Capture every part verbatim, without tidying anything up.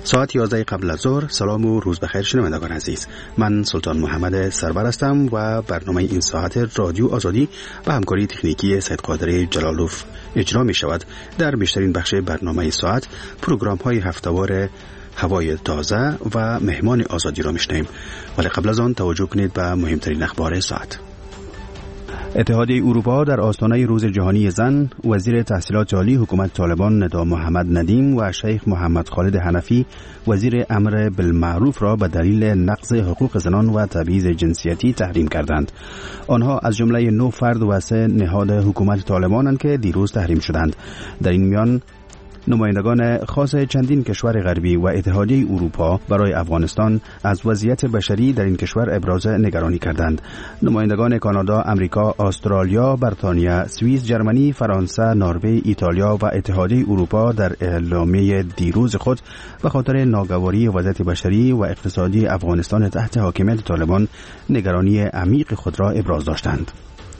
ساعت یازده قبل از ظهر. سلام و روز بخیر شنوندگان عزیز. من سلطان محمد سرور هستم و برنامه این ساعت رادیو آزادی و همکاری تکنیکی سید قادر جلالوف اجرا می شود. در بیشترین بخش برنامه ساعت پروگرام های هفته‌وار هوای تازه و مهمان آزادی را میشنویم، ولی قبل از آن توجه کنید به مهمترین اخبار ساعت. اتحادیه اروپا در آستانه روز جهانی زن، وزیر تحصیلات عالی حکومت طالبان ندا محمد ندیم و شیخ محمد خالد حنفی وزیر امر بالمعروف را به دلیل نقض حقوق زنان و تبعیض جنسیتی تحریم کردند. آنها از جمله نه فرد و سه نهاد حکومت طالبانند که دیروز تحریم شدند. در این میان نمایندگان خاص چندین کشور غربی و اتحادیه اروپا برای افغانستان از وضعیت بشری در این کشور ابراز نگرانی کردند. نمایندگان کانادا، امریکا، استرالیا، بریتانیا، سوئیس، جرمنی، فرانسه، نروژ، ایتالیا و اتحادیه اروپا در اعلامیه دیروز خود به خاطر ناگواری وضعیت بشری و اقتصادی افغانستان تحت حاکمیت طالبان نگرانی عمیق خود را ابراز داشتند.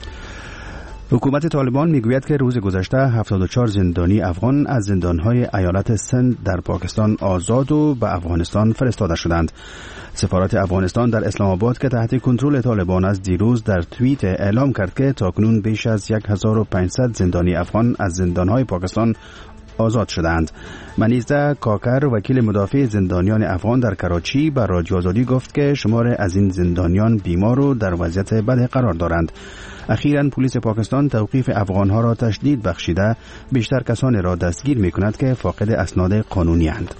حکومت طالبان میگوید که روز گذشته هفتاد و چهار زندانی افغان از زندانهای ایالت سند در پاکستان آزاد و به افغانستان فرستاده شدند. سفارت افغانستان در اسلام آباد که تحت کنترل طالبان است دیروز در توییت اعلام کرد که تاکنون بیش از هزار و پانصد زندانی افغان از زندانهای پاکستان آزاد شدند. منیزده کاکر، وکیل مدافع زندانیان افغان در کراچی، به رادیو آزادی گفت که شمار از این زندانیان بیمار و در وضعیت بد قرار دارند. اخیراً پلیس پاکستان توقیف افغانها را تشدید بخشیده بیشتر کسانی را دستگیر می‌کند که فاقد اسناد قانونی اند.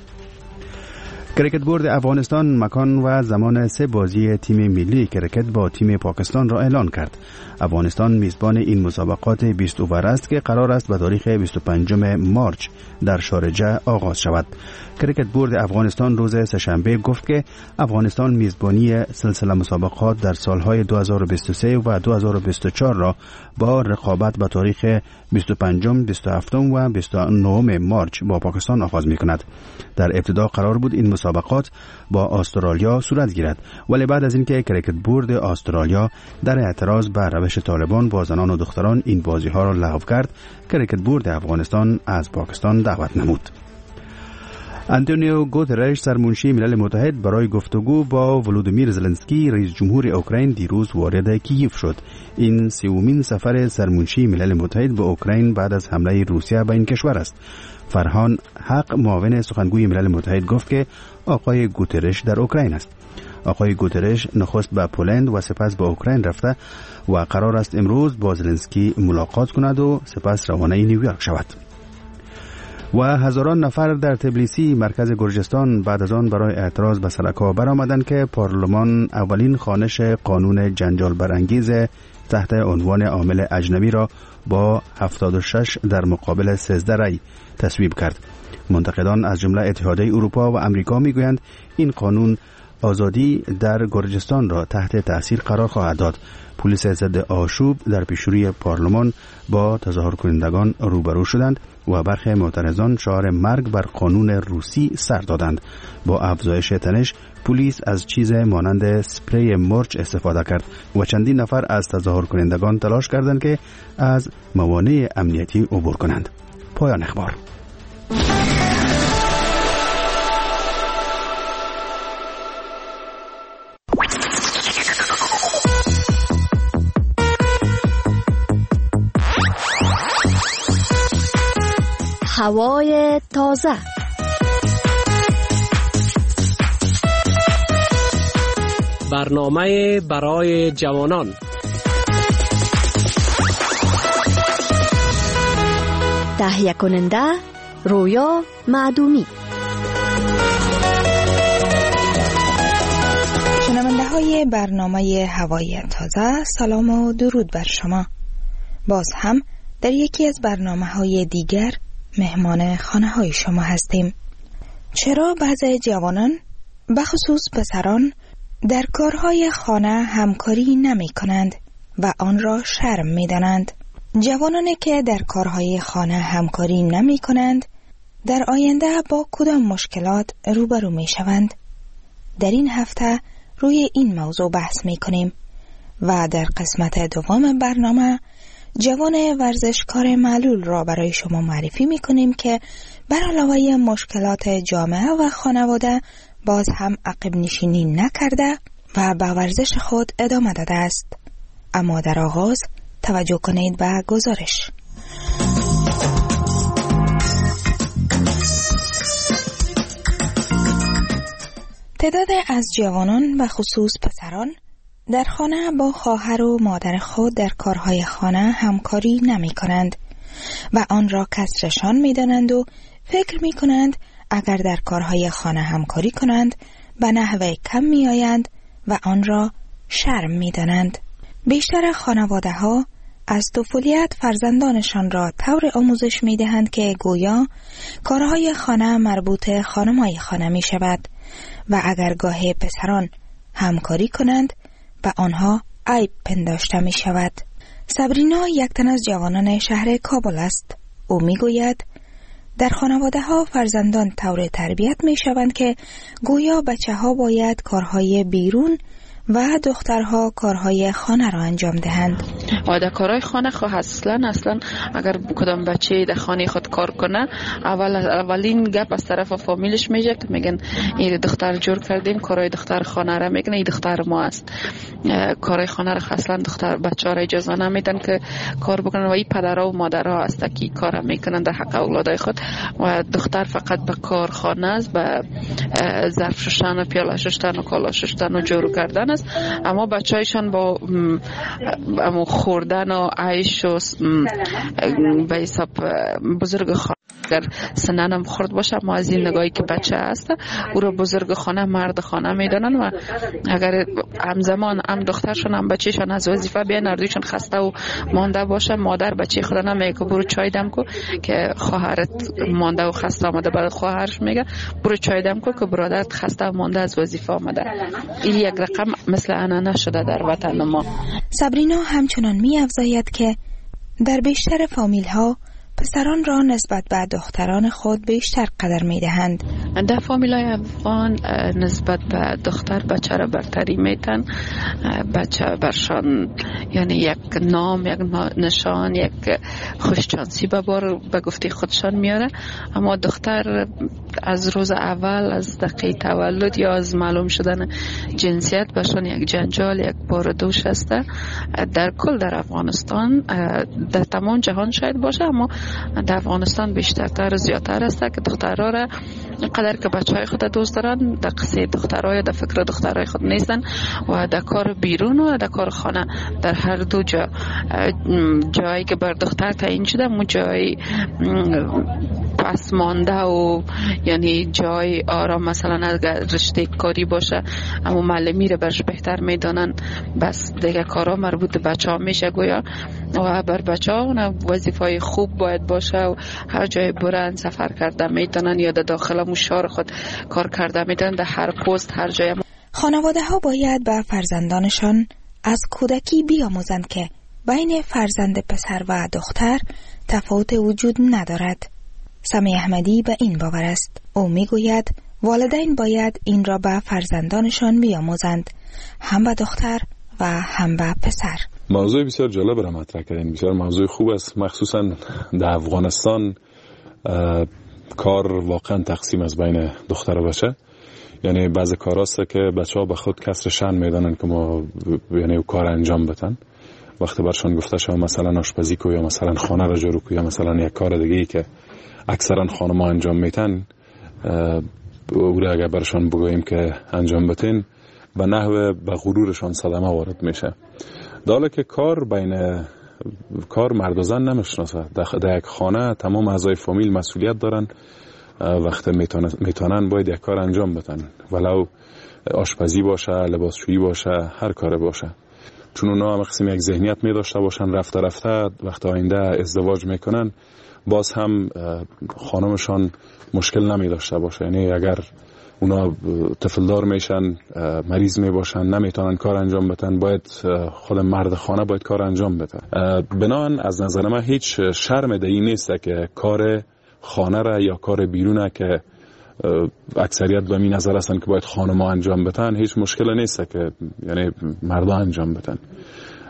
کرکت بورد افغانستان مکان و زمان سه بازی تیم ملی کرکت با تیم پاکستان را اعلان کرد. افغانستان میزبان این مسابقات بیست اوور است که قرار است به تاریخ بیست و پنجم مارچ در شارجه آغاز شود. کرکت بورد افغانستان روز سه‌شنبه گفت که افغانستان میزبانی سلسله مسابقات در سالهای دو هزار و بیست و سه و دو هزار و بیست و چهار را با رقابت به تاریخ بیست و پنجم، بیست و هفتم و بیست و نهم مارچ با پاکستان آغاز می‌کند. در ابتدا قرار بود این مسابقات با استرالیا صورت گیرد، ولی بعد از اینکه کرکت بورد استرالیا در اعتراض بر روش طالبان با زنان و دختران این بازی‌ها را لغو کرد، کرکت بورد افغانستان از پاکستان دعوت نمود. آنتونیو گوترش، سرمنشی ملل متحد، برای گفتگو با ولودیمیر زلنسکی رئیس جمهور اوکراین دیروز وارد کییف شد. این سومین سفر سرمنشی ملل متحد به اوکراین بعد از حمله روسیه به این کشور است. فرهان حق، معاون سخنگوی ملل متحد، گفت که آقای گوترش در اوکراین است. آقای گوترش نخست به پولند و سپس به اوکراین رفته و قرار است امروز با زلنسکی ملاقات کند و سپس روانه نیویورک شود. و هزاران نفر در تبلیسی مرکز گرجستان بعد از آن برای اعتراض به سرک‌ها برآمدند که پارلمان اولین خوانش قانون جنجال برانگیز تحت عنوان عامل اجنبی را با هفتاد و شش در مقابل سیزده رای تصویب کرد. منتقدان از جمله اتحادیه اروپا و امریکا میگویند این قانون آزادی در گرجستان را تحت تاثیر قرار خواهد داد. پلیس ضد آشوب در پیشروی پارلمان با تظاهر کنندگان روبرو شدند و برخی معترضان شعار مرگ بر قانون روسی سر دادند. با افزایش تنش، پلیس از چیز مانند سپری مرچ استفاده کرد و چندین نفر از تظاهر کنندگان تلاش کردند که از موانع امنیتی عبور کنند. پایان اخبار. هوای تازه. برنامه برای جوانان. تهیه کننده رویا معدومی. شنونده های برنامه هوای تازه، سلام و درود بر شما. باز هم در یکی از برنامه های دیگر مهمان خانه های شما هستیم. چرا بعضی جوانان، بخصوص پسران، در کارهای خانه همکاری نمی کنند و آن را شرم می دانند؟ جوانانی که در کارهای خانه همکاری نمی کنند در آینده با کدام مشکلات روبرو می شوند؟ در این هفته روی این موضوع بحث می کنیم و در قسمت دوم برنامه جوان ورزشکار معلول را برای شما معرفی می‌کنیم که بر علاوه مشکلات جامعه و خانواده باز هم عقب نشینی نکرده و به ورزش خود ادامه داده است. اما در آغاز توجه کنید به گزارش. تعداد از جوانان و خصوص پسران در خانه با خواهر و مادر خود در کارهای خانه همکاری نمی کنند و آن را کسرشان می دانند و فکر می کنند اگر در کارهای خانه همکاری کنند به نحو کم می آیند و آن را شرم می دانند. بیشتر خانواده ها از طفولیت فرزندانشان را طور آموزش می دهند که گویا کارهای خانه مربوط خانمای خانه می شود و اگر گاه پسران همکاری کنند به آنها عیب پنداشته می شود. صبرینا یک تن از جوانان شهر کابل است. او می گوید در خانواده ها فرزندان طور تربیت می شوند که گویا بچه ها باید کارهای بیرون و دخترها کارهای خانه را انجام دهند. و در کارهای خانه خود اصلا اصلا اگر کدام بچه در خانه خود کار کنه اول اولین گپ از طرف فامیلش میشه که میگن این دختر جور کردیم کارهای دختر خانه را میگن این دختر ما است. کارهای خانه را اصلا دختر بچه را اجازه نمیدن که کار بکنن و این پدرها و مادرها است که کار میکنن در حق اولادای خود و دختر فقط به کار خانه است، به ظرف شستن و پیاله شستن و کالا شستن و جور کردن است. اما بچه‌هایشان با امو خوردن و عیش و به حساب بزرگ خانه اگر سننم خورد باشه اما از این نگاهی که بچه هست او را بزرگ خانه مرد خانه میدانن و اگر همزمان هم دخترشون هم بچهشون از وظیفه بیان اردویشون خسته و مانده باشه مادر بچه خدا نمیگه که برو چای دم کو که خواهرت مانده و خسته آمده، بعد خواهرش میگه برو چای دم کو که برادرت خسته و مانده از وظیفه آمده. این یک رقم مثل انانه شده در وطن ما. صبرینا همچنان می افزاید که در بیشتر فامیل ها پسران را نسبت به دختران خود بیشتر قدر می دهند. در فامیلای افغان نسبت به دختر بچه را برتری میتن. بچه برشان یعنی یک نام، یک نشان، یک خوششانسی به بار به گفته خودشان میاره. اما دختر از روز اول از دقیقه تولد یا از معلوم شدن جنسیت برشان یک جنجال، یک بار دوش است. در کل در افغانستان در تمام جهان شاید باشه اما در افغانستان بیشتر زیادتر است که دخترها را قدر که بچه های خود دوست دارن در قصه دخترها در فکر دخترهای خود نیستن و در کار بیرون و در کار خانه در هر دو جا جایی که بر دختر تعیین شده اون جایی پس مانده و یعنی جای آرام مثلا اگر رشته کاری باشه اما معلمی رو برش بهتر میدانن بس دیگه کارا مربوط به بچه ها میشه گویا و بر بچه ها وظیفه خوب باید باشه و هر جای برن سفر کرده میتونن یا در داخل مشار خود کار کرده میتونن در هر پست هر جای. خانواده ها باید به فرزندانشان از کودکی بیاموزند که بین فرزند پسر و دختر تفاوت وجود ندارد. سمی احمدی به این باور است. او میگوید والدین باید این را به فرزندانشان بیاموزند، هم به دختر و هم به پسر. موضوع بسیار جالب را مطرح کردین، بسیار موضوع خوب است. مخصوصا در افغانستان کار واقعا تقسیم از بین دختر و بچه. یعنی بعضی کار است که بچه ها به خود کسر شأن میدانن که ما یعنی کار انجام بدن. وقتی برشان گفته شما مثلا آشپزی کو یا مثلا خانه را جارو کو یا مثلا یک کار دیگه ای که اکثرا خانم‌ها انجام میتن او را اگر برشان بگوییم که انجام بتین به نحو به غرورشان صدمه وارد میشه. داله که کار بین کار مرد و زن نمیشناسه. در یک خانه تمام اعضای فامیل مسئولیت دارن، وقتی میتونن باید یک کار انجام بدن، ولو آشپزی باشه، لباسشویی باشه، هر کار باشه. چون اونا هم قسم یک ذهنیت می داشته باشن رفته رفته وقت آینده ازدواج میکنن باز هم خانمشان مشکل نمی داشته باشه. یعنی اگر اونا طفلدار میشن، مریض می باشن، نمیتونن کار انجام بدن، باید خود مرد خانه باید کار انجام بده. بنابراین از نظر من هیچ شرم دهی نیست که کار خانه را یا کار بیرونه که اکثریت به این نظر هستن که باید خانم‌ها انجام بدن، هیچ مشکل نیست که یعنی مردا انجام بدن.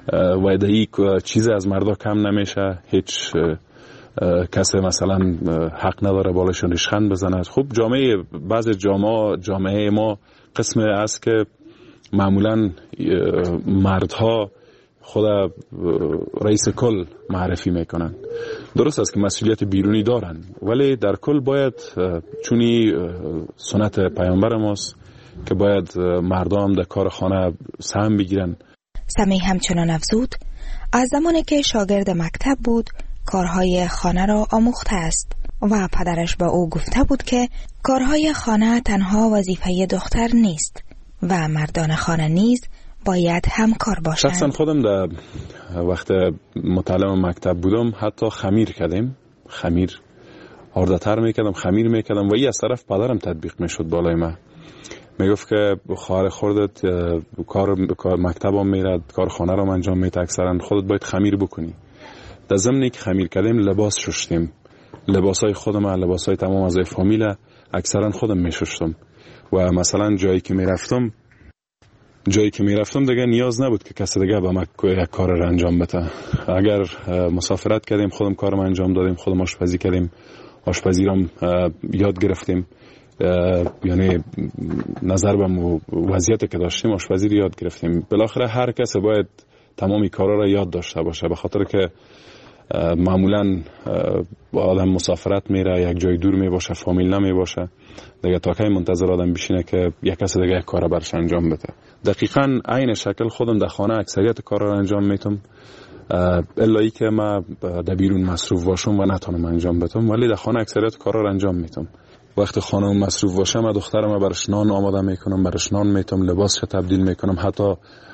و دایی چیز از مردا کم نمیشه، هیچ کسی مثلا حق نداره بالشون ریشخند بزنه. خب جامعه بعض جامعه جامعه ما قسم است که معمولا مردها خود رئیس کل معرفی میکنن. درست است که مسئولیت بیرونی دارن، ولی در کل باید چونی سنت پیامبر ماست که باید مردم در کار خانه سهم بگیرن. سمیع همچنان افزود از زمانی که شاگرد مکتب بود کارهای خانه را آموخته است و پدرش به او گفته بود که کارهای خانه تنها وظیفه دختر نیست و مردان خانه نیز باید همکار باشند. شخصا خودم در وقت متعلم مکتب بودم حتی خمیر کردیم، خمیر آرده‌تر میکردم، خمیر میکردم و این از طرف پدرم تطبیق میشد بالای من. میگفت که خواهر خودت کار مکتبم میرد، کار خانه رو انجام میده، اکثرا خودت باید خمیر بکنی. در ضمن که خمیر کردیم لباس شستیم، لباسای خودم، لباسای تمام از فامیل اکثرا خودم میشستم و مثلا جایی که میرفتم جایی که میرفتم دیگه نیاز نبود که کسی دیگه به من یک کار رو انجام بده. اگر مسافرت کردیم خودم کارم انجام دادیم، خودم آشپزی کردیم، آشپزی رو یاد گرفتیم، یعنی نظر به وضعیتی که داشتیم آشپزی رو یاد گرفتیم. بالاخره هر کسی باید تمامی کارا را یاد داشته باشه، به خاطر که معمولا آدم مسافرت میره، یک جای دور می باشه، فامیل نمی باشه دیگه، تا کی منتظر آدم بشینه که یک کس دیگه یک کار برش انجام بده. دقیقاً عین شکل خودم در خانه اکثریت کارا را انجام میتم، الا ای که ما در بیرون مصروف باشم و نتونم انجام بدم، ولی در خانه اکثریت کارا را انجام میتم. وقتی خانم مصروف باشه من دخترم برش نان آماده میکنم، برش نان میتم، لباسش تبدیل میکنم، حتی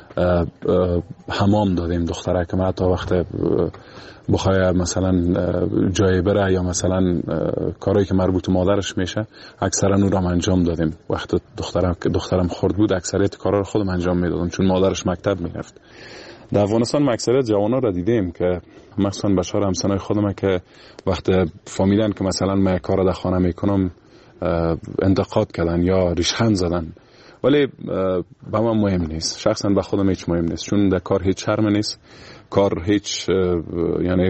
حمام دادیم دختره که من حتی وقت بخواه مثلا جای بره یا مثلا کارهایی که مربوط مادرش میشه اکثرا اون رو انجام دادیم. وقت دخترم که دخترم خرد بود اکثریت کارا رو خودم انجام میدادم چون مادرش مکتب میرفت. در افغانستان اکثریت جوانا را دیدیم که مثلا بشار همسنای خودم که وقت فهمیدن که مثلا من کار در خانه میکنم انتقاد کردن یا ریشخند زدن، ولی به من مهم نیست، شخصا به خودم هیچ مهم نیست، چون در کار هیچ شرم نیست، کار هیچ یعنی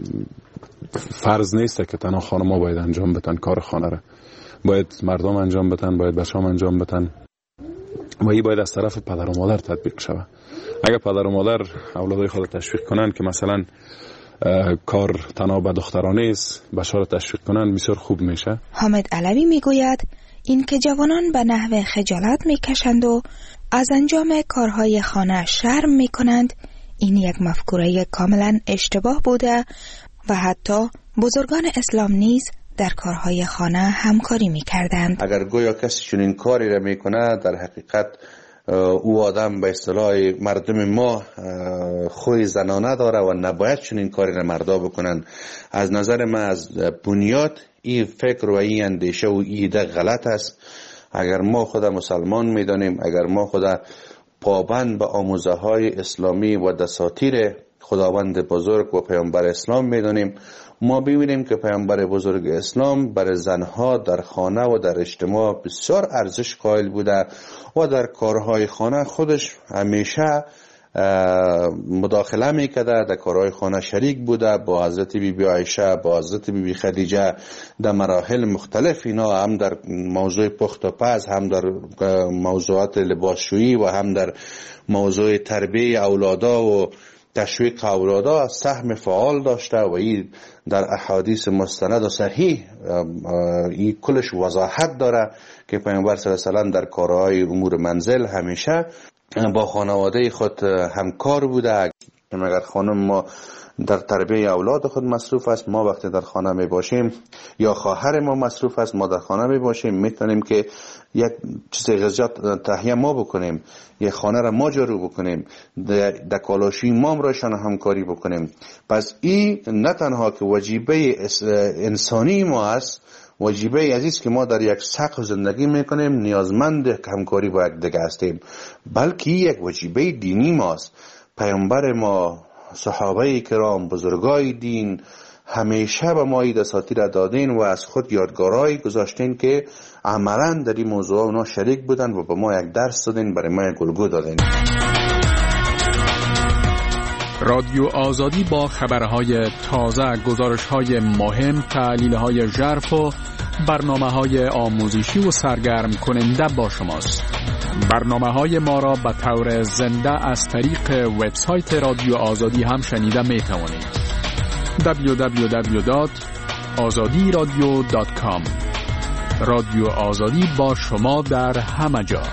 فرض نیست که تنها خانم‌ها باید انجام بدن کار خانه را، باید مردم انجام بدن، باید بچه‌ها انجام بدن و این باید از طرف پدر و مادر تطبیق شود. اگر پدر و مادر اولادای خود تشویق کنن که مثلا کار تنها به دخترانه است، بچه‌ها را تشویق کنن بسیار خوب میشه. حامد علوی میگوید این که جوانان به نحو خجالت میکشند و از انجام کارهای خانه شرم میکنند، این یک مفکوره کاملا اشتباه بوده و حتی بزرگان اسلام نیز در کارهای خانه همکاری میکردند. اگر گویا کسی چنین کاری را میکنه، در حقیقت او آدم به اصطلاح مردم ما خوی زنانه داره و نباید چنین کاری را مردا بکنن. از نظر من از بنیاد این فکر و این اندیشه و ایده غلط است. اگر ما خدا مسلمان میدانیم، اگر ما خدا پابند به آموزه های اسلامی و دساتیر خداوند بزرگ و پیامبر اسلام میدانیم، ما ببینیم که پیامبر بزرگ اسلام برای زنها در خانه و در اجتماع بسیار ارزش قائل بوده و در کارهای خانه خودش همیشه مداخله میکرده، در کارهای خانه شریک بوده، با حضرت بی بی عایشه، با حضرت بی بی خدیجه در مراحل مختلف، اینا هم در موضوع پخت و پز، هم در موضوعات لباسشویی و هم در موضوع تربیه اولادا و تشویق اولادا سهم فعال داشته و این در احادیث مستند و صحیح این کلش وضاحت داره که پیامبر صلی الله علیه و سلم در کارهای امور منزل همیشه با خانواده خود همکار بوده. اگر خانم ما در تربیه اولاد خود مصروف است، ما وقتی در خانه می باشیم یا خواهر ما مصروف است، ما در خانه می باشیم، میتونیم که یک چیز غذات تهیه ما بکنیم، یک خانه را ما جارو بکنیم، در کالاشوی ما رایشان همکاری بکنیم. پس این نه تنها که وجیبه انسانی ما است، وجیبه عزیز که ما در یک سقف زندگی میکنیم، نیازمند همکاری با یک دیگه هستیم، بلکه یک وجیبه دینی ماست. پیامبر ما، صحابه کرام، بزرگای دین همیشه به ما این دساتیر دادین و از خود یادگارایی گذاشتین که عملا در این موضوع اونا شریک بودن و به ما یک درس دادین، برای ما یک الگو دادین. رادیو آزادی با خبرهای تازه، گزارش‌های مهم، تحلیل‌های ژرف و برنامه‌های آموزشی و سرگرم کننده با شماست. برنامه‌های ما را به طور زنده از طریق وبسایت رادیو آزادی هم شنیده می‌توانید. دبلیو دبلیو دبلیو دات آزادی رادیو دات کام. رادیو آزادی با شما در همه جا.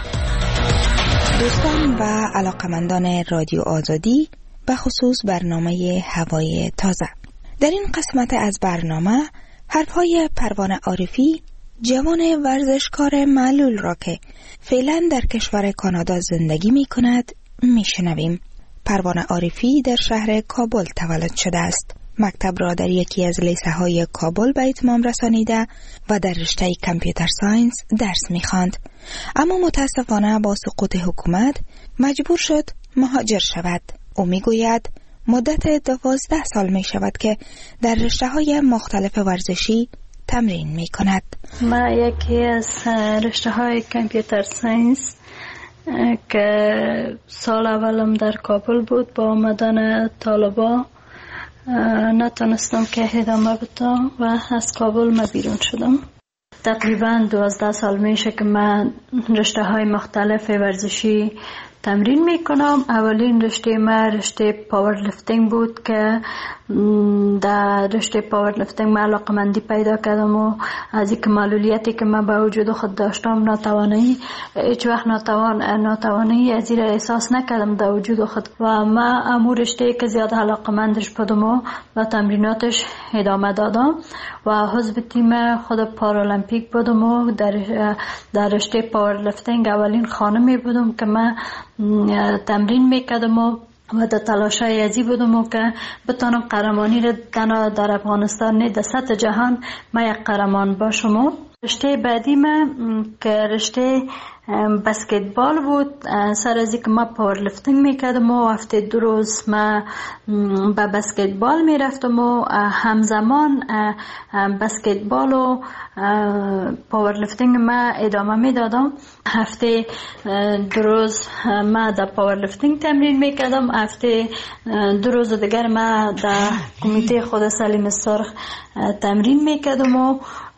دوستان و علاقمندان رادیو آزادی، به خصوص برنامه هوای تازه، در این قسمت از برنامه حرفهای پروانه عارفی، جوان ورزشکار معلول را که فعلا در کشور کانادا زندگی می کند می شنویم. پروانه عارفی در شهر کابل تولد شده است. مکتب را در یکی از لیسه های کابل به اتمام رسانیده و در رشته کامپیوتر ساینس درس می خواند. اما متاسفانه با سقوط حکومت مجبور شد مهاجر شود. او می گوید مدت دوازده سال می شود که در رشته های مختلف ورزشی تمرین می کند. من یکی از رشته های کامپیوتر ساینس که سال اولم در کابل بود، با آمدن طالبا نتونستم که ادامه بدم و از کابل ما بیرون شدم. تقریبا دوازده سال میشه که من رشته های مختلف ورزشی تمرین میکنم. اولین رشته ما رشته پاور لفتینگ بود که در رشته پاور لفتینگ من علاقمندی پیدا کردم و از یک معلولیتی که من به وجود خود داشتم، ناتوانی، هیچ وقت ناتوان ناتوانی از این احساس نکردم در وجود خود و من امور رشته که زیاد علاقمندش بودم و با تمریناتش ادامه دادم و حزب تیم خود پارالمپیک بودم و در در رشته پاور لفتینگ اولین خانمی بودم که من تمرین میکردم و و در تلاشای ازی بودم که بتانم قهرمانی را تنها در افغانستان نه در سطح جهان ما یک قهرمان باشم. رشته بعدی من که رشته بسکتبال بود. سر از اینکه ما پاور لفتینگ میکردم و هفته دو روز ما به بسکتبال میرفتم و همزمان بسکتبال و پاور لفتینگ ما ادامه میدادم. هفته دو روز ما در پاور لفتینگ تمرین میکردم، هفته دو روز دیگر ما در کمیته خود سلیم سرخ تمرین میکردم و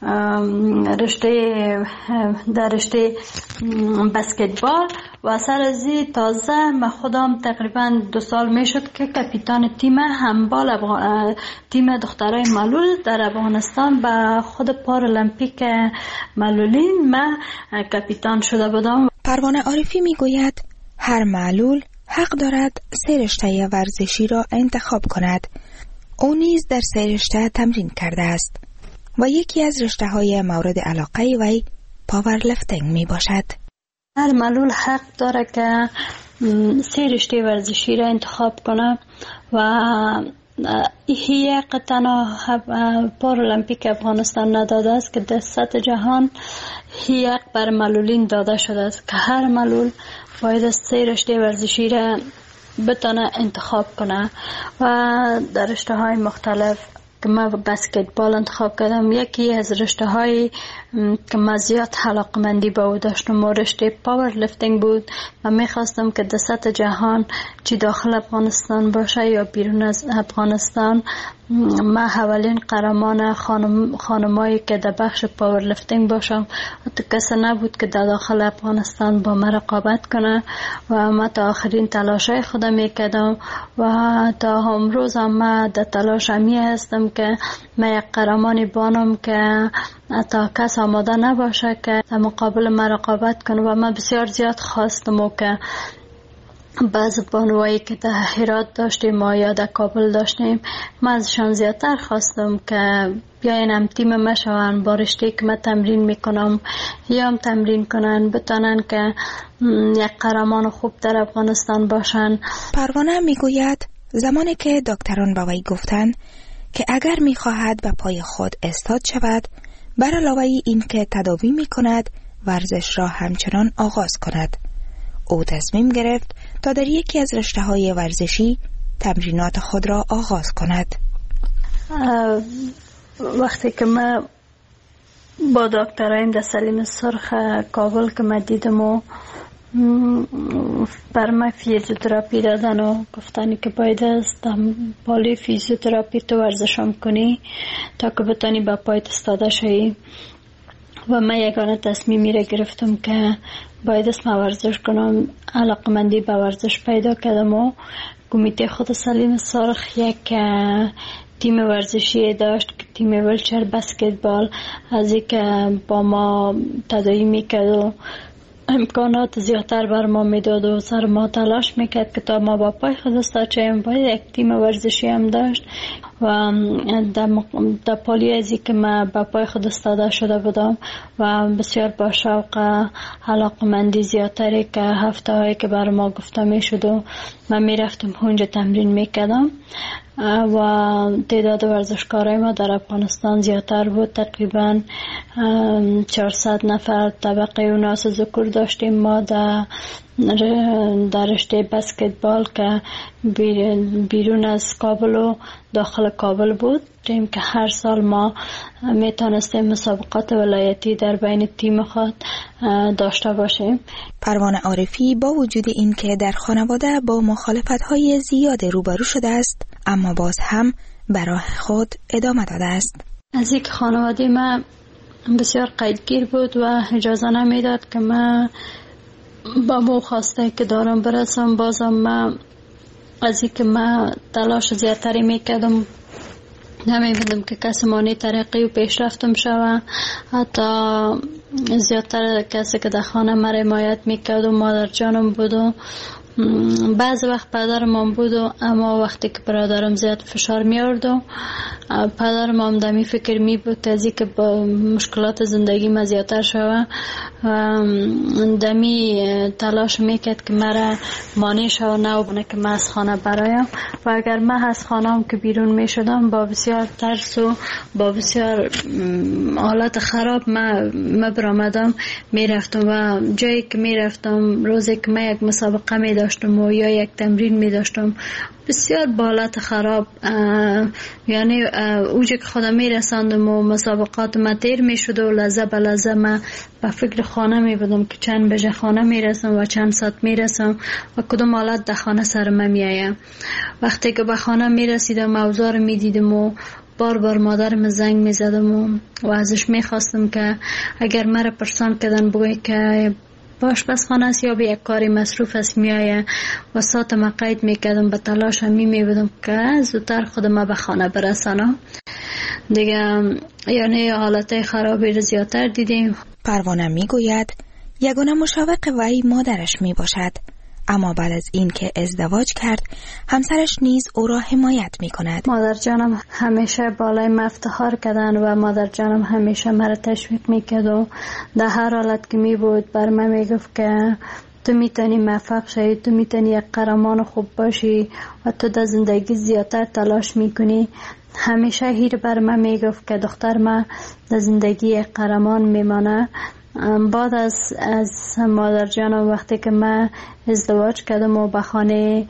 رشته در رشته بسکتبال و سر ازی تازه من خودم تقریبا دو سال میشد که کاپیتان تیم هندبال افغان... تیم دخترای معلول در افغانستان به خود پارالمپیک معلولین من کاپیتان شده بودم. پروانه عارفی میگوید هر معلول حق دارد سه رشته ورزشی را انتخاب کند. او نیز در سه رشته تمرین کرده است و یکی از رشته های مورد علاقه وی پاور لفتینگ می باشد. هر معلول حق داره که سه رشته ورزشی را انتخاب کنه و این تنها پارالمپیک افغانستان نداده است که در سطح جهان یک بر معلولین داده شده است که هر معلول باید سه رشته ورزشی را بتونه انتخاب کنه و در رشته های مختلف که من بسکتبال انتخاب کردم. یکی از رشته های که من زیاد علاقمندی به او داشتم و رشته پاور لفتینگ بود. من میخواستم که در سطح جهان چی داخل افغانستان باشه یا بیرون از افغانستان من اولین قهرمان خانم خانمایی که در بخش پاور لفتینگ باشم و تو کسی نبود که در داخل افغانستان با من رقابت کنه و من تا آخرین تلاشای خودم میکردم و تا امروز هم من در تلاش همی هستم که من یک قهرمانی بانم که تا کس آماده نباشه که در مقابل من رقابت کنه و من بسیار زیاد خواستم و که بعض بانوایی که در هرات داشتیم ما یا در کابل داشتیم من ازشان زیادتر خواستم که بیاین هم تیم ما شوان، با رشته که من تمرین میکنم یا هم تمرین کنن بتانن که یک قهرمان خوب در افغانستان باشن. پروانه میگوید زمانی که دکتران به وی گفتن که اگر میخواهد به پای خود استاد شود، بر علاوه این که تداوی میکند ورزش را همچنان آغاز کند. او تصمیم گرفت تا در یکی از رشته‌های ورزشی تمرینات خود را آغاز کند. وقتی که من با دکترین در سلیم سرخ کابل که من دیدم و بر من فیزیوتراپی دادن و گفتن که باید از دنبال فیزیوتراپی تو ورزشم کنی تا که بتانی با پایت استاده شوی. و من یگانه تصمیمی را گرفتم که باید اسم ورزش کنم. علاقمندی به ورزش پیدا کردم و کمیته خود سلیم سارخ یک تیم ورزشی داشت که تیم ویلچر بسکتبال، از این که با ما تداعی میکرد و امکانات زیادتر بر ما میداد و سر ما تلاش میکرد که تا ما با پای خود استاچیم. باید یک تیم ورزشی هم داشت و در پالی ازی که من با پای خود استاده شده بودم و بسیار با شوق علاقمندی زیادتری که هفته هایی که بر ما گفته میشد و من میرفتم اونجا تمرین میکردم و تعداد ورزشکارای ما در افغانستان زیادتر بود. تقریبا چهارصد نفر طبقه اوناس ذکر داشتیم ما در در رشته بسکتبال که بیرون از کابل و داخل کابل بود. تیم که هر سال ما میتونستیم مسابقات ولایتی در بین تیم خود داشته باشیم. پروانه عارفی با وجود این که در خانواده با مخالفت‌های زیاد روبرو شده است، اما باز هم برای خود ادامه داده است. از یک خانواده من بسیار قیدگیر بود و اجازه نمیداد که من با مو خواسته که دارم برسم. بازم من از این که من تلاش زیادتری میکردم، نمی‌بینم که کسی مانی ترقی و پیشرفتم شوه. حتی زیادتر کسی که در خانه من حمایت میکرد و مادر جانم بود و بعض وقت پدرم هم بود و اما وقتی که برادرم زیاد فشار میارد و پدرم هم دمی فکر می بود از این که با مشکلات زندگی ما زیادتر شوه دمی تلاش میکرد که مرا مانع شوه نو بونه که من از خانه برایم. و اگر من از خانه هم که بیرون میشدم با بسیار ترس و با بسیار حالت خراب من برآمدم میرفتم و جایی که میرفتم روزی که من یک مسابقه می داشتم و یا یک تمرین می داشتم بسیار بالات خراب، یعنی اوجه که خودم می رساندم و مسابقات ما تیر می شد و لحظه به لحظه ما به فکر خانه می بودم که چند بجه خانه می رسم و چند ساعت می رسم و کدوم حالت در خانه سر من می آیم. وقتی که به خانه می رسیدم اوضاع می دیدم و بار بار مادرم زنگ می زدم و, و ازش می خواستم که اگر مرا پرسان کردن بگوی که باش بس خانه است یا به یک کاری مصروف است می آیه و ساعت ما قید می کردم به تلاش می می بودم که زودتر خودم به خانه برسانم دیگه. یعنی حالت خرابی رو زیادتر دیدیم. پروانه می گوید یگانه مشوق وی مادرش می باشد، اما بعد از این که ازدواج کرد همسرش نیز او را حمایت می کند. مادر جانم همیشه بالای من افتخار کردن و مادر جانم همیشه مرا تشویق می کرد و در هر حالت که می بود بر من می گفت که تو میتونی موفق شی، تو میتونی یک قهرمان خوب باشی و تو در زندگی زیادتر تلاش میکنی. همیشه هیر بر من میگفت که دختر من در زندگی یک قهرمان میمانه. بعد از از مادر جانم وقتی که من ازدواج کردم و به خانه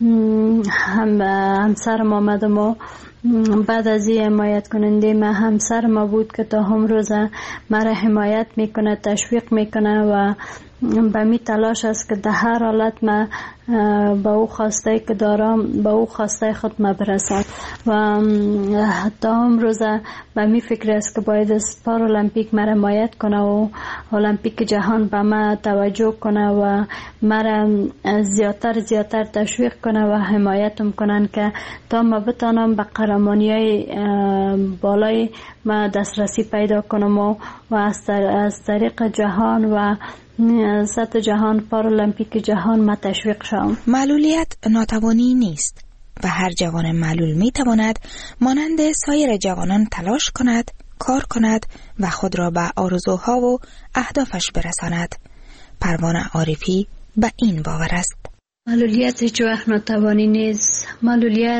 هم همسرم آمدم و بعد از این حمایت کننده من همسر ما بود که تا هم روزه مرا حمایت میکنه، تشویق میکنه و به می تلاش است که در هر حالت من با او خواسته که دارم با او خواسته خود ما برسد و تا هم روزه به می فکر است که باید از پارالمپیک مرا حمایت کنه و المپیک جهان به ما توجه کنه و مرا زیادتر زیادتر تشویق کنه و حمایتم کنن که تا ما بتانم به قهرمانی‌های بالای ما دسترسی پیدا کنم و, و از طریق جهان و سطح جهان پارالمپیک جهان ما تشویق شوم. معلولیت ناتوانی نیست و هر جوان معلول می تواند مانند سایر جوانان تلاش کند، کار کند و خود را به آرزوها و اهدافش برساند. پروانه عارفی به این باور است. معلولیت هیچ وقت ناتوانی نیست. معلولیت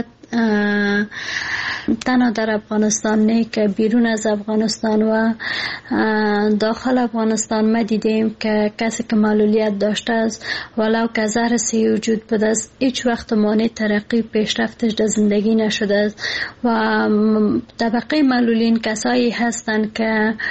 تنها در افغانستان نه که بیرون از افغانستان و داخل افغانستان ما دیدیم که کسی که معلولیت داشته است ولو که زهر سی وجود بوده است هیچ وقت مانع ترقی پیشرفتش در زندگی نشده است و طبقه معلولین کسایی هستند که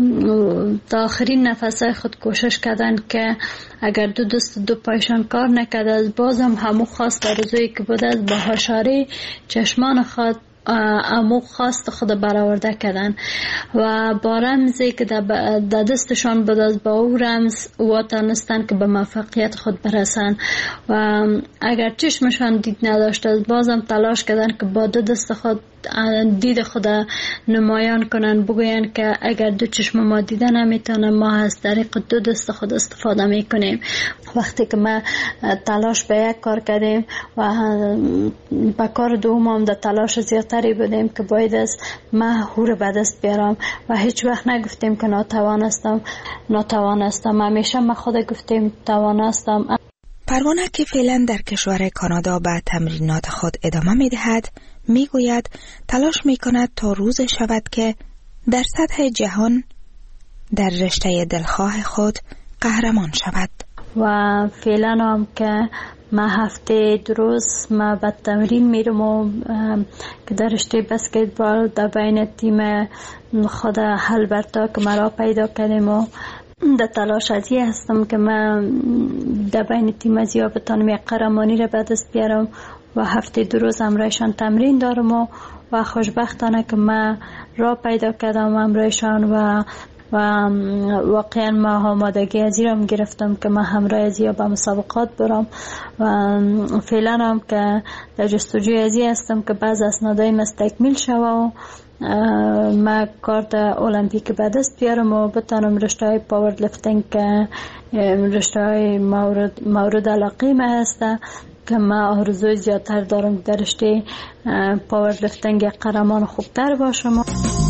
تا آخرین نفسای خود کوشش کردن که اگر دو دست دو پایشان کار نکرده از بازم همو خواست آرزویی که بود از با هشاری چشمان خود امو خواست خود برآورده کردن و با رمزی که در دستشان بود از با او رمز و تانستن که به موفقیت خود برسن و اگر چشمشان دید نداشت از بازم تلاش کردن که با دو دست خود دید خود نمایان کنن، بگوین که اگر دو چشم ما دیده نمیتونه ما از طریق دو دست خود استفاده میکنیم. وقتی که ما تلاش به یک کار کردیم و به کار دوم هم در تلاش زیادتری بودیم که باید از ما هور به دست بیارم و هیچ وقت نگفتیم که ناتوانستم ناتوانستم همیشه ما خود گفتیم توانستم. پروانه که فعلا در کشور کانادا به تمرینات خود ادامه می دهد می گوید تلاش می کند تا روز شود که در سطح جهان در رشته دلخواه خود قهرمان شود. و فعلا هم که ما هفته دو روز ما به تمرین میرم و که در رشته بسکتبال در بین تیم خود هلبرتا که مرا پیدا کردیم و در تلاش ازی هستم که من در بین تیم ازیا بتانم یک قهرمانی را به دست بیارم و هفته دو روز همراهشان تمرین دارم و, و خوشبختانه که من را پیدا کردم همراهشان و و واقعا ما آمادگی ازی را گرفتم که من همراه ازیا به مسابقات برم و فعلا هم که در جستجوی ازی هستم که بعض اسنادای مستکمیل شوه و ما کارت المپیک به دست بیارم و بتانم رشته های پاور لفتینگ که رشته های مورد, مورد علاقه ما هسته که ما آرزوی زیادتر دارم در رشته پاور لفتینگ قهرمان خوبتر باشم.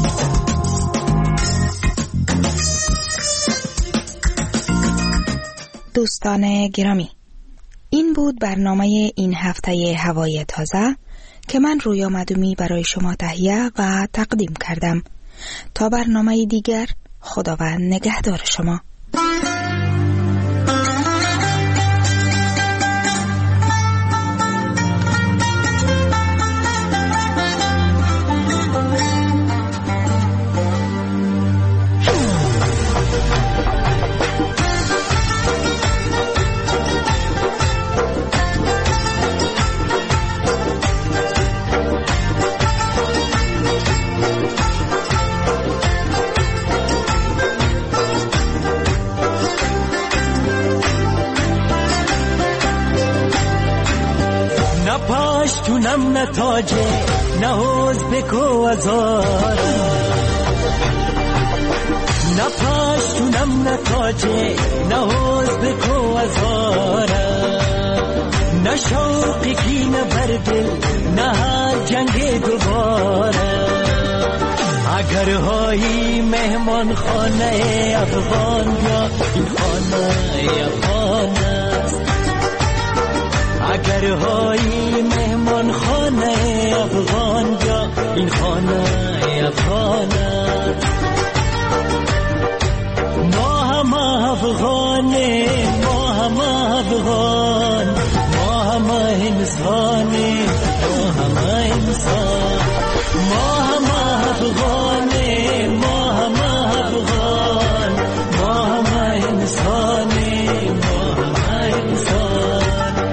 دوستان گرامی، این بود برنامه این هفته هوای تازه که من رویا مدومی برای شما تهیه و تقدیم کردم. تا برنامه دیگر، خداوند نگهدار شما. نم نتاجه نهوز بکو ازار نپاشتونم نتاجه نهوز بکو ازار نشوقی کی نبردل نه جنگ دوباره اگر هایی مهمان خانه افغان یا این خانه افغان اگر هایی مهمان خانه افغان یا این خانه افغان ما هم افغانه ما هم افغان ما هم انسانه ما هم انسان ما هم افغانه ما هم افغان ما هم انسانه ما هم انسان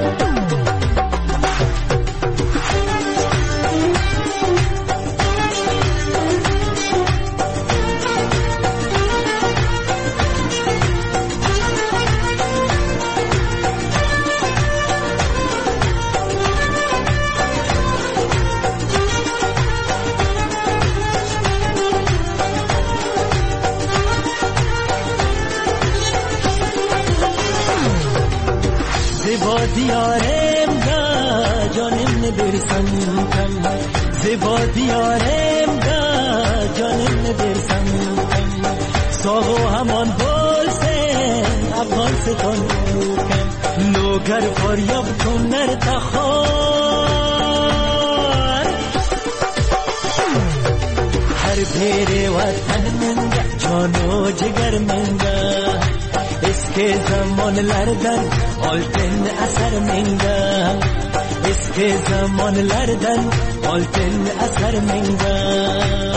دیارم دا جانم نبرسم کم زبا دیارم دا جانم نبرسم کم ساغو همان بولسن افغان ستان کم لوگر فریاب کن نرتخار هر پیر وطن منگه جانو جگر منگه اسکه زمان لردن آلتن اثر منگه اسکه زمان لردن آلتن اثر منگه